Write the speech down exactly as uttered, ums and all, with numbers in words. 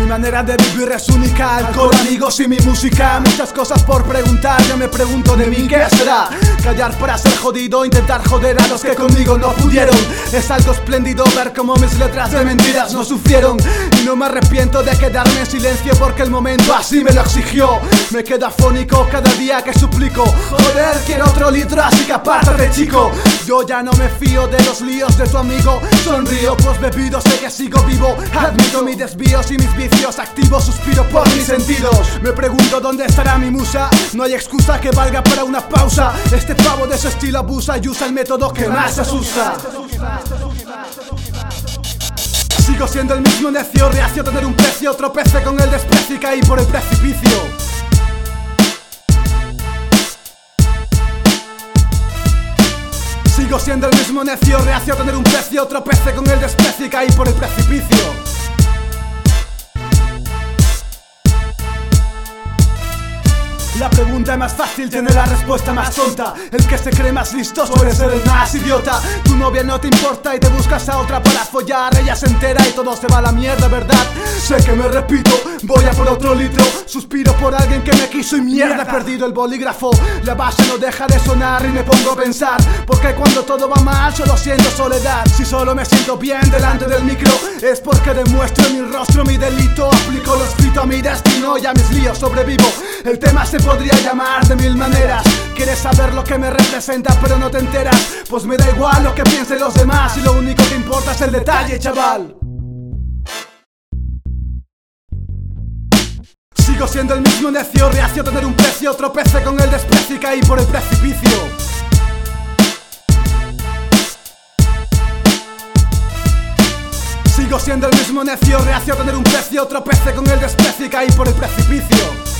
manera de vivir es única, con amigos y mi música. Muchas cosas por preguntar, yo me pregunto de mí ¿qué será? Callar para ser jodido, intentar joder a los que conmigo no pudieron. Es algo espléndido ver cómo mis letras de mentiras no sufrieron. Y no me arrepiento de quedarme en silencio porque el momento así me lo exigió. Me quedo afónico cada día que suplico. Joder, quiero otro litro, así que apártate chico. Yo ya no me fío de los líos de tu amigo. Sonrío pues bebido, sé que sigo vivo. Admito mis desvíos y mis vicios activos, suspiro por mis sentidos. Me pregunto dónde estará mi musa. No hay excusa que valga para una pausa. Este pavo de su estilo abusa y usa el método que más asusta. Sigo siendo el mismo necio, reacio a tener un precio. Tropecé con el desprecio y caí por el precipicio. Sigo siendo el mismo necio, reacio a tener un precio. Tropecé con el desprecio y caí por el precipicio. La pregunta más fácil tiene la respuesta más tonta. El que se cree más listo suele ser el más idiota. Tu novia no te importa y te buscas a otra para follar. Ella se entera y todo se va a la mierda, ¿verdad? Sé que me repito, voy a por otro litro. Suspiro por alguien que me quiso y mierda, he perdido el bolígrafo. La base no deja de sonar y me pongo a pensar, porque cuando todo va mal solo siento soledad. Si solo me siento bien delante del micro es porque demuestro en mi rostro mi delito. Aplico lo escrito a mi destino y a mis líos sobrevivo. El tema se podría llamar de mil maneras. Quieres saber lo que me representa pero no te enteras. Pues me da igual lo que piensen los demás y lo único que importa es el detalle, chaval. Sigo siendo el mismo necio, reacio a tener un precio. Tropecé con el desprecio y caí por el precipicio. Sigo siendo el mismo necio, reacio a tener un precio. Tropecé con el desprecio y caí por el precipicio.